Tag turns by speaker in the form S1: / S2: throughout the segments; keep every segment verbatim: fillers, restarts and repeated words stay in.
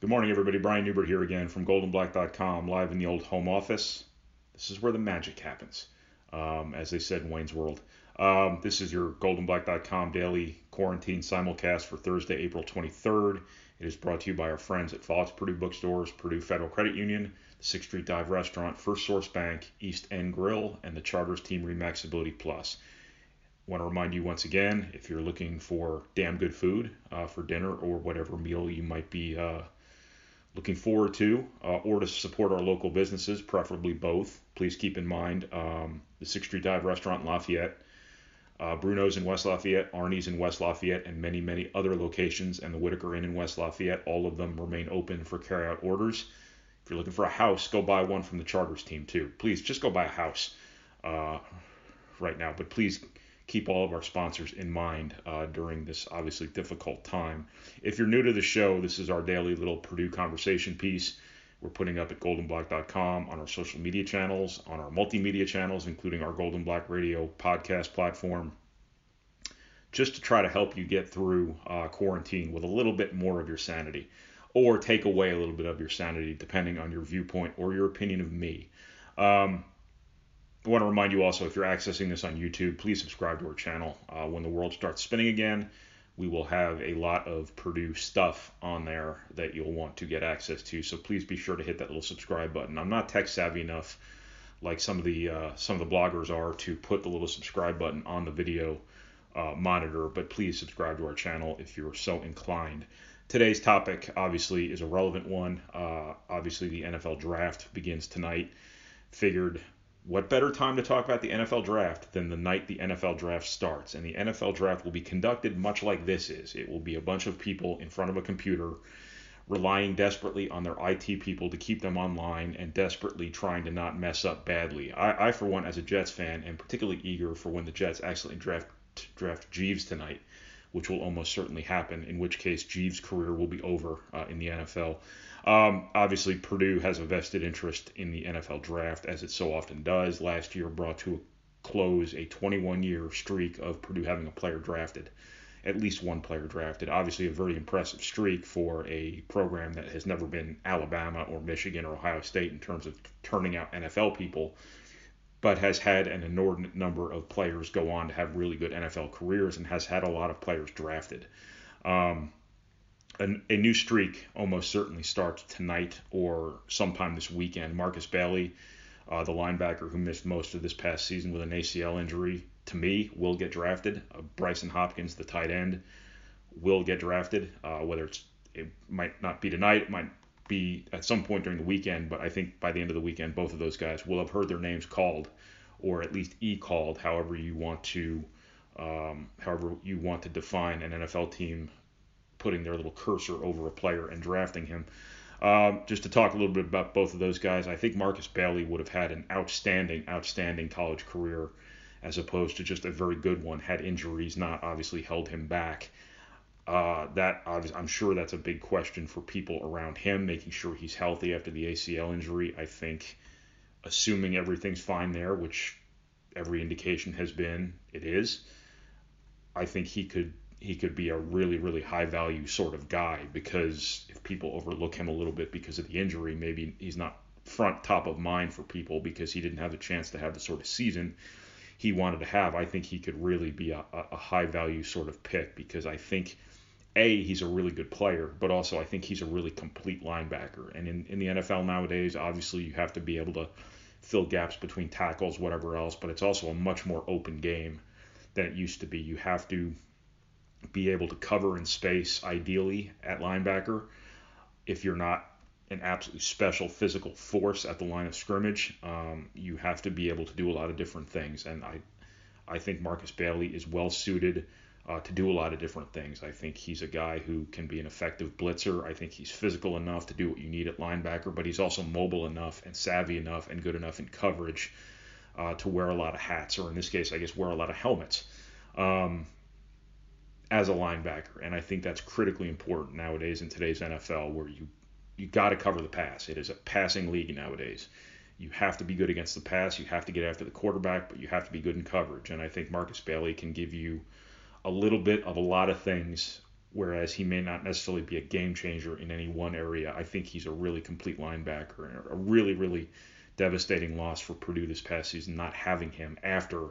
S1: Good morning, everybody. Brian Newbert here again from golden black dot com, live in the old home office. This is where the magic happens, um, as they said in Wayne's World. Um, this is your golden black dot com daily quarantine simulcast for Thursday, April twenty-third. It is brought to you by our friends at Fox Purdue Bookstores, Purdue Federal Credit Union, the sixth Street Dive Restaurant, First Source Bank, East End Grill, and the Charters Team Remax Ability Plus. I want to remind you once again, if you're looking for damn good food uh, for dinner or whatever meal you might be uh, looking forward to, uh, or to support our local businesses, preferably both, please keep in mind um, the sixth Street Dive Restaurant in Lafayette, uh, Bruno's in West Lafayette, Arnie's in West Lafayette, and many, many other locations, and the Whitaker Inn in West Lafayette. All of them remain open for carry-out orders. If you're looking for a house, go buy one from the Charters team too. Please, just go buy a house uh, right now, but please keep all of our sponsors in mind uh, during this obviously difficult time. If you're new to the show, this is our daily little Purdue conversation piece we're putting up at golden black dot com, on our social media channels, on our multimedia channels, including our Golden Black Radio podcast platform, just to try to help you get through uh, quarantine with a little bit more of your sanity, or take away a little bit of your sanity, depending on your viewpoint or your opinion of me. Um, I want to remind you also, if you're accessing this on YouTube, please subscribe to our channel. Uh, when the world starts spinning again, we will have a lot of Purdue stuff on there that you'll want to get access to. So please be sure to hit that little subscribe button. I'm not tech savvy enough, like some of the uh, some of the bloggers are, to put the little subscribe button on the video uh, monitor. But please subscribe to our channel if you're so inclined. Today's topic, obviously, is a relevant one. Uh, obviously, the N F L draft begins tonight. Figured, what better time to talk about the N F L draft than the night the N F L draft starts? And the N F L draft will be conducted much like this is. It will be a bunch of people in front of a computer relying desperately on their I T people to keep them online and desperately trying to not mess up badly. I, I for one, as a Jets fan, am particularly eager for when the Jets accidentally draft, draft Jeeves tonight, which will almost certainly happen, in which case Jeeves' career will be over uh, in the N F L. Um, obviously, Purdue has a vested interest in the N F L draft, as it so often does. Last year brought to a close a twenty-one-year streak of Purdue having a player drafted, at least one player drafted. Obviously, a very impressive streak for a program that has never been Alabama or Michigan or Ohio State in terms of turning out N F L people, but has had an inordinate number of players go on to have really good N F L careers and has had a lot of players drafted. Um, A, a new streak almost certainly starts tonight or sometime this weekend. Marcus Bailey, uh, the linebacker who missed most of this past season with an A C L injury, to me, will get drafted. Uh, Bryson Hopkins, the tight end, will get drafted. Uh, whether it's it might not be tonight, it might be at some point during the weekend, but I think by the end of the weekend, both of those guys will have heard their names called, or at least e-called, however you want to, um, however you want to define an N F L team putting their little cursor over a player and drafting him. Um, just to talk a little bit about both of those guys, I think Marcus Bailey would have had an outstanding, outstanding college career as opposed to just a very good one had injuries not obviously held him back. Uh, that I'm sure that's a big question for people around him, making sure he's healthy after the A C L injury. I think, assuming everything's fine there, which every indication has been it is, I think he could he could be a really, really high value sort of guy, because if people overlook him a little bit because of the injury, maybe he's not front top of mind for people because he didn't have the chance to have the sort of season he wanted to have. I think he could really be a, a high value sort of pick, because I think, A, he's a really good player, but also I think he's a really complete linebacker. And in, in the N F L nowadays, obviously you have to be able to fill gaps between tackles, whatever else, but it's also a much more open game than it used to be. You have to be able to cover in space, ideally, at linebacker. If you're not an absolutely special physical force at the line of scrimmage, um, you have to be able to do a lot of different things. And I, I think Marcus Bailey is well suited uh, to do a lot of different things. I think he's a guy who can be an effective blitzer. I think he's physical enough to do what you need at linebacker, but he's also mobile enough and savvy enough and good enough in coverage uh, to wear a lot of hats, or in this case, I guess, wear a lot of helmets. Um, as a linebacker, and I think that's critically important nowadays in today's N F L, where you you got to cover the pass. It is a passing league nowadays. You have to be good against the pass, you have to get after the quarterback, but you have to be good in coverage. And I think Marcus Bailey can give you a little bit of a lot of things whereas he may not necessarily be a game changer in any one area. I think he's a really complete linebacker, and a really, really devastating loss for Purdue this past season, not having him after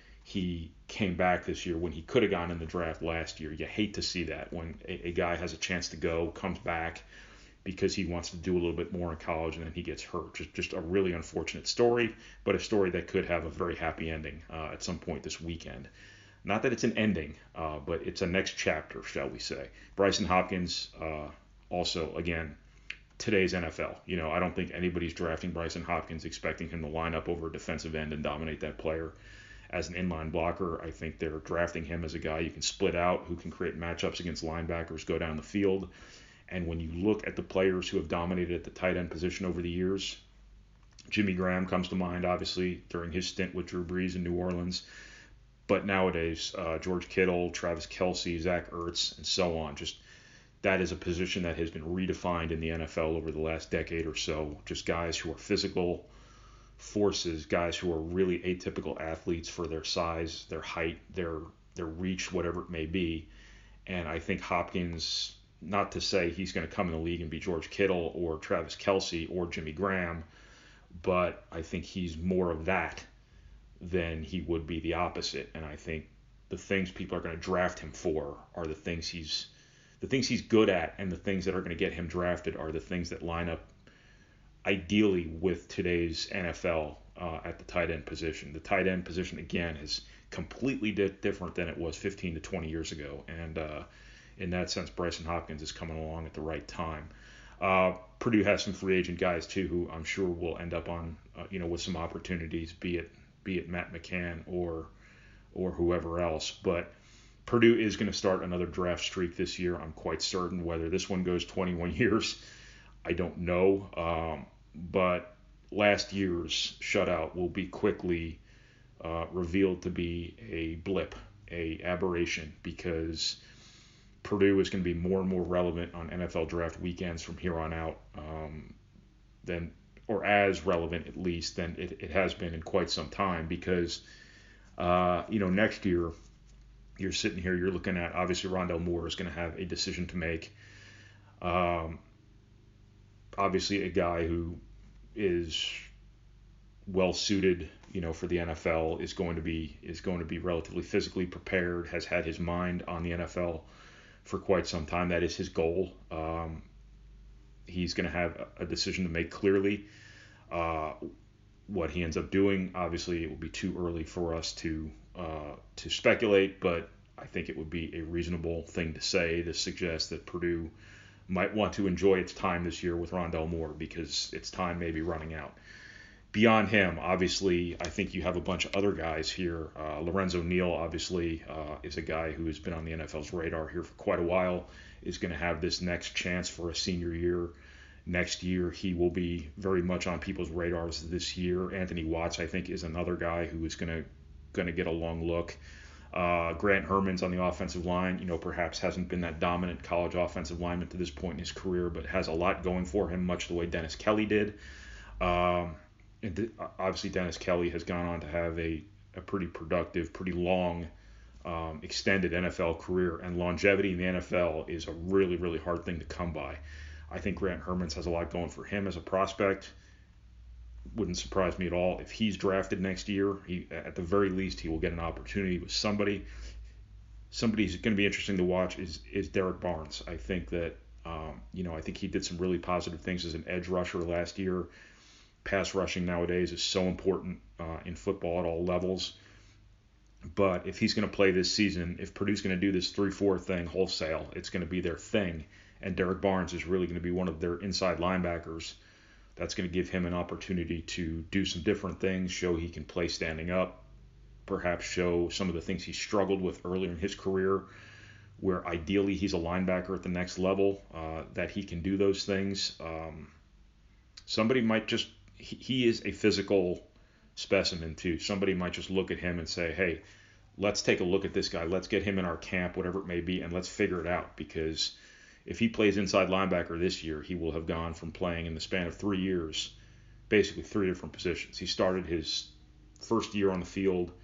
S1: he came back this year when he could have gone in the draft last year. You hate to see that when a, a guy has a chance to go, comes back because he wants to do a little bit more in college, and then he gets hurt. Just, just a really unfortunate story, but a story that could have a very happy ending uh, at some point this weekend. Not that it's an ending, uh, but it's a next chapter, shall we say. Brycen Hopkins, uh, also, again, today's N F L. You know, I don't think anybody's drafting Brycen Hopkins expecting him to line up over a defensive end and dominate that player as an inline blocker. I think they're drafting him as a guy you can split out, who can create matchups against linebackers, go down the field. And when you look at the players who have dominated at the tight end position over the years, Jimmy Graham comes to mind, obviously, during his stint with Drew Brees in New Orleans. But nowadays, uh, George Kittle, Travis Kelce, Zach Ertz, and so on. Just that is a position that has been redefined in the N F L over the last decade or so. Just guys who are physical forces, guys who are really atypical athletes for their size, their height, their their reach, whatever it may be. And I think Hopkins, not to say he's going to come in the league and be George Kittle or Travis Kelce or Jimmy Graham, but I think he's more of that than he would be the opposite. And I think the things people are going to draft him for are the things he's the things he's good at, and the things that are going to get him drafted are the things that line up ideally with today's N F L uh, at the tight end position. The tight end position, again, is completely di- different than it was fifteen to twenty years ago. And uh, in that sense, Brycen Hopkins is coming along at the right time. Uh, Purdue has some free agent guys, too, who I'm sure will end up on, uh, you know, with some opportunities, be it be it Matt McCann or or whoever else. But Purdue is going to start another draft streak this year. I'm quite certain. Whether this one goes twenty-one years, I don't know. Um, but last year's shutout will be quickly uh, revealed to be a blip, a aberration, because Purdue is going to be more and more relevant on N F L draft weekends from here on out, um, than, or as relevant at least, than it, it has been in quite some time. Because, uh, you know, next year, you're sitting here, you're looking at, obviously, Rondale Moore is going to have a decision to make. Um, obviously, a guy who is well suited, you know, for the N F L, is going to be is going to be relatively physically prepared, has had his mind on the N F L for quite some time. That is his goal. Um, he's going to have a decision to make clearly. Uh, what he ends up doing, obviously, it will be too early for us to uh, to speculate, but I think it would be a reasonable thing to say to suggest that Purdue might want to enjoy its time this year with Rondale Moore, because its time may be running out. Beyond him, obviously, I think you have a bunch of other guys here. Uh, Lorenzo Neal, obviously, uh, is a guy who has been on the N F L's radar here for quite a while, is going to have this next chance for a senior year. Next year, he will be very much on people's radars this year. Anthony Watts, I think, is another guy who is going to going to get a long look. Uh, Grant Herman's on the offensive line, you know, perhaps hasn't been that dominant college offensive lineman to this point in his career, but has a lot going for him, much the way Dennis Kelly did. Um, and th- obviously, Dennis Kelly has gone on to have a, a pretty productive, pretty long, um, extended N F L career, and longevity in the N F L is a really, really hard thing to come by. I think Grant Herman's has a lot going for him as a prospect. Wouldn't surprise me at all if he's drafted next year. He, at the very least, he will get an opportunity with somebody. Somebody who's going to be interesting to watch is is Derek Barnes. I think that um, you know I think he did some really positive things as an edge rusher last year. Pass rushing nowadays is so important uh, in football at all levels. But if he's going to play this season, if Purdue's going to do this three four thing wholesale, it's going to be their thing. And Derek Barnes is really going to be one of their inside linebackers. That's going to give him an opportunity to do some different things, show he can play standing up, perhaps show some of the things he struggled with earlier in his career, where ideally he's a linebacker at the next level, uh, that he can do those things. Um, somebody might just, he, he is a physical specimen too. Somebody might just look at him and say, hey, let's take a look at this guy. Let's get him in our camp, whatever it may be, and let's figure it out. Because if he plays inside linebacker this year, he will have gone from playing in the span of three years, basically three different positions. He started his first year on the field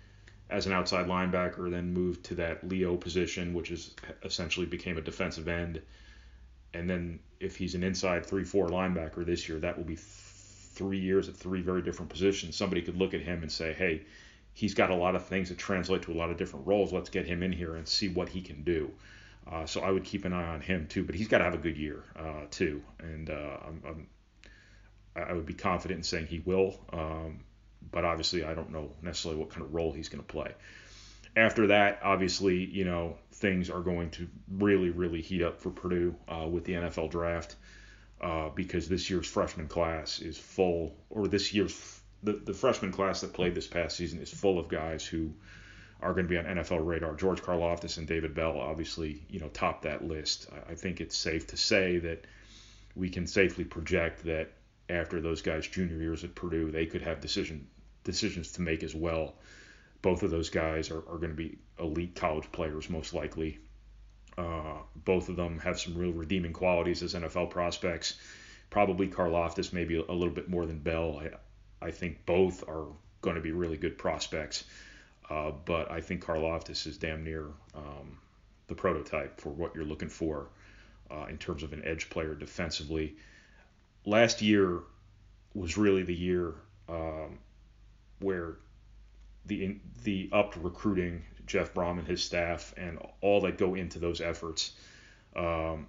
S1: as an outside linebacker, then moved to that Leo position, which is essentially became a defensive end. And then if he's an inside three four linebacker this year, that will be th- three years at three very different positions. Somebody could look at him and say, hey, he's got a lot of things that translate to a lot of different roles. Let's get him in here and see what he can do. Uh, so I would keep an eye on him too, but he's got to have a good year uh, too. And uh, I'm, I'm, I would be confident in saying he will. Um, but obviously I don't know necessarily what kind of role he's going to play. After that, obviously, you know, things are going to really, really heat up for Purdue uh, with the N F L draft uh, because this year's freshman class is full, or this year's the, the freshman class that played this past season is full of guys who are going to be on N F L radar. George Karlaftis and David Bell obviously, you know, top that list. I think it's safe to say that we can safely project that after those guys' junior years at Purdue, they could have decision decisions to make as well. Both of those guys are, are going to be elite college players, most likely. Uh, both of them have some real redeeming qualities as N F L prospects. Probably Karlaftis maybe a little bit more than Bell. I, I think both are going to be really good prospects. Uh, but I think Karlaftis is damn near um, the prototype for what you're looking for uh, in terms of an edge player defensively. Last year was really the year um, where the the upped recruiting, Jeff Brom and his staff, and all that go into those efforts, um,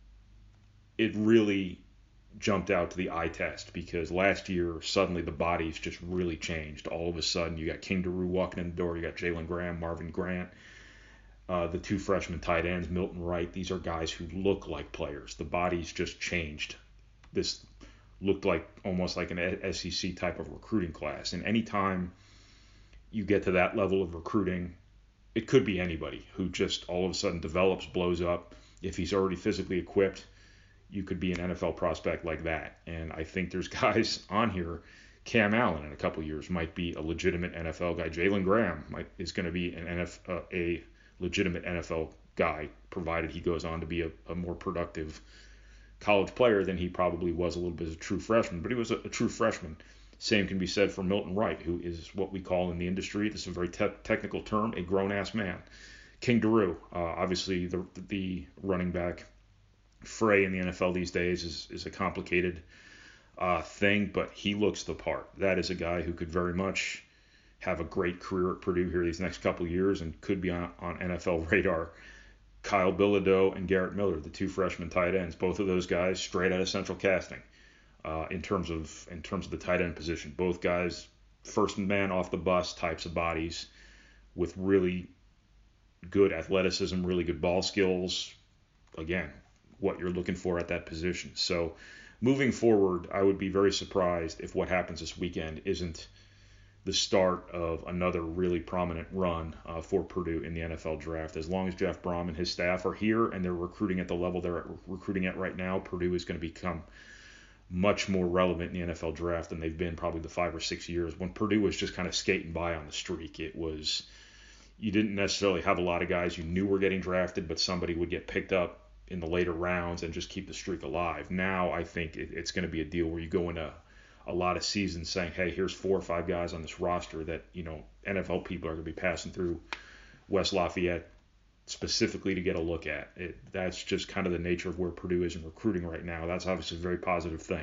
S1: it really jumped out to the eye test because last year suddenly the bodies just really changed. All of a sudden you got King Daru walking in the door, you got Jalen Graham, Marvin Grant, uh, the two freshman tight ends, Milton Wright. These are guys who look like players. The bodies just changed. This looked like almost like an S E C type of recruiting class. And anytime you get to that level of recruiting, it could be anybody who just all of a sudden develops, blows up. If he's already physically equipped, you could be an N F L prospect like that. And I think there's guys on here. Cam Allen in a couple years might be a legitimate N F L guy. Jalen Graham might, is going to be an N F L, uh, a legitimate N F L guy, provided he goes on to be a, a more productive college player than he probably was a little bit as a true freshman. But he was a, a true freshman. Same can be said for Milton Wright, who is what we call in the industry, this is a very te- technical term, a grown-ass man. King Daru, uh, obviously the the running back fray in the N F L these days is, is a complicated uh, thing, but he looks the part. That is a guy who could very much have a great career at Purdue here these next couple of years and could be on, on N F L radar. Kyle Bilodeau and Garrett Miller, the two freshman tight ends, both of those guys straight out of Central Casting. Uh, in terms of in terms of the tight end position, both guys first man off the bus types of bodies with really good athleticism, really good ball skills. Again, what you're looking for at that position. So moving forward, I would be very surprised if what happens this weekend isn't the start of another really prominent run uh, for Purdue in the N F L draft. As long as Jeff Brom and his staff are here and they're recruiting at the level they're recruiting at right now, Purdue is going to become much more relevant in the N F L draft than they've been probably the five or six years. When Purdue was just kind of skating by on the streak, it was, you didn't necessarily have a lot of guys you knew were getting drafted, but somebody would get picked up in the later rounds and just keep the streak alive. Now I think it, it's going to be a deal where you go into a lot of seasons saying, hey, here's four or five guys on this roster that, you know, N F L people are going to be passing through West Lafayette specifically to get a look at. It, that's just kind of the nature of where Purdue is in recruiting right now. That's obviously a very positive thing.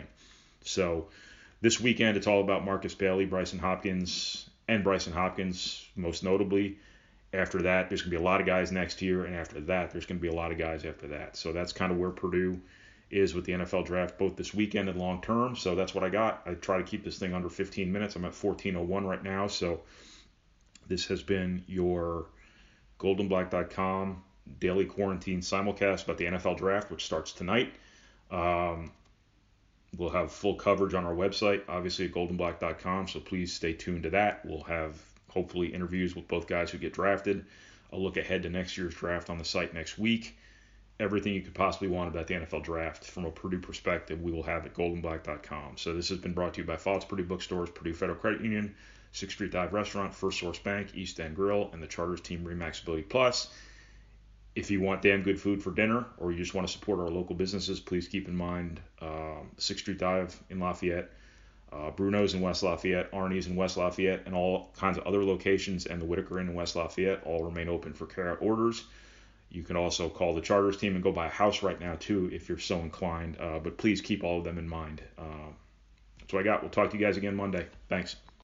S1: So this weekend, it's all about Marcus Bailey, Brycen Hopkins, and Brycen Hopkins most notably. After that, there's going to be a lot of guys next year, and after that, there's going to be a lot of guys after that. So that's kind of where Purdue is with the N F L draft, both this weekend and long term. So that's what I got. I try to keep this thing under fifteen minutes. I'm at fourteen oh one right now. So this has been your golden black dot com daily quarantine simulcast about the N F L draft, which starts tonight. Um, we'll have full coverage on our website, obviously at golden black dot com, so please stay tuned to that. We'll have hopefully interviews with both guys who get drafted. I'll look ahead to next year's draft on the site next week. Everything you could possibly want about the N F L draft from a Purdue perspective, we will have at golden black dot com. So this has been brought to you by Fox Purdue Bookstores, Purdue Federal Credit Union, sixth Street Dive Restaurant, First Source Bank, East End Grill, and the Charters Team Remax Ability Plus. If you want damn good food for dinner or you just want to support our local businesses, please keep in mind um, sixth Street Dive in Lafayette, Uh, Bruno's in West Lafayette, Arnie's in West Lafayette, and all kinds of other locations, and the Whitaker Inn in West Lafayette all remain open for carryout orders. You can also call the Charters team and go buy a house right now, too, if you're so inclined. Uh, but please keep all of them in mind. Uh, that's what I got. We'll talk to you guys again Monday. Thanks.